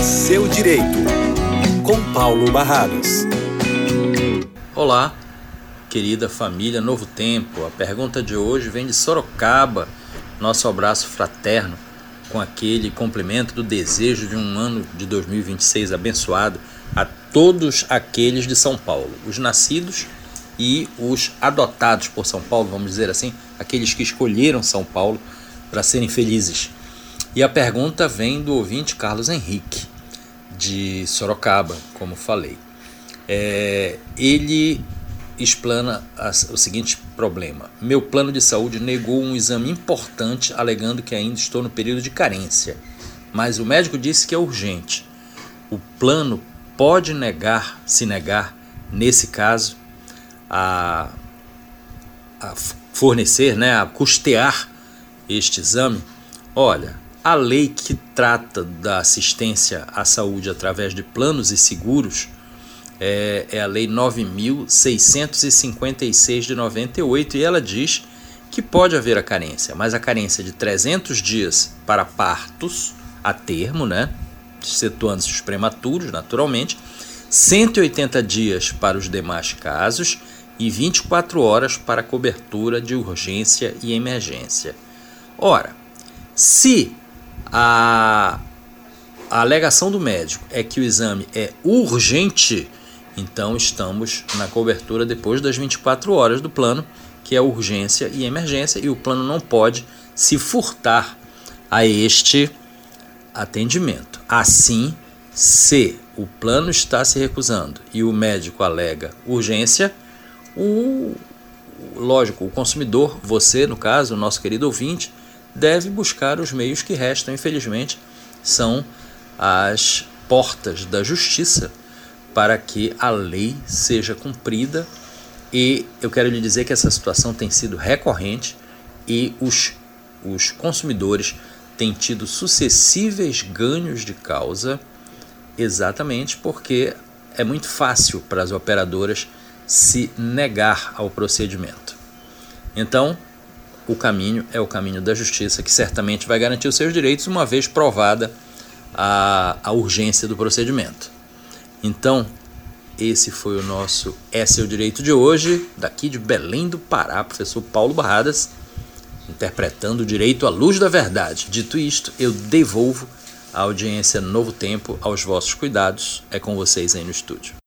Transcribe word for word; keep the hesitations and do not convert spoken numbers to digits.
Seu Direito, com Paulo Barradas. Olá, querida família Novo Tempo. A pergunta de hoje vem de Sorocaba. Nosso abraço fraterno com aquele cumprimento do desejo de um ano de dois mil e vinte e seis abençoado a todos aqueles de São Paulo, os nascidos e os adotados por São Paulo, vamos dizer assim, aqueles que escolheram São Paulo para serem felizes. E a pergunta vem do ouvinte Carlos Henrique, de Sorocaba, como falei. É, ele explana as, o seguinte problema: meu plano de saúde negou um exame importante, alegando que ainda estou no período de carência, mas o médico disse que é urgente. O plano pode negar, se negar, nesse caso, a, a fornecer, né, a custear este exame? Olha, a lei que trata da assistência à saúde através de planos e seguros é, é a Lei nove mil seiscentos e cinquenta e seis de noventa e oito, e ela diz que pode haver a carência, mas a carência de trezentos dias para partos a termo, né, excetuando-se os prematuros, naturalmente, cento e oitenta dias para os demais casos e vinte e quatro horas para cobertura de urgência e emergência. Ora, se a, a alegação do médico é que o exame é urgente, então estamos na cobertura depois das vinte e quatro horas do plano, que é urgência e emergência, e o plano não pode se furtar a este atendimento. Assim, se o plano está se recusando e o médico alega urgência, o, lógico, o consumidor, você no caso, o nosso querido ouvinte, deve buscar os meios que restam. Infelizmente, são as portas da justiça para que a lei seja cumprida, e eu quero lhe dizer que essa situação tem sido recorrente e os, os consumidores têm tido sucessíveis ganhos de causa, exatamente porque é muito fácil para as operadoras se negar ao procedimento. Então, o caminho é o caminho da justiça, que certamente vai garantir os seus direitos, uma vez provada a, a urgência do procedimento. Então, esse foi o nosso É Seu Direito de hoje, daqui de Belém do Pará, professor Paulo Barradas, interpretando o direito à luz da verdade. Dito isto, eu devolvo a audiência Novo Tempo aos vossos cuidados. É com vocês aí no estúdio.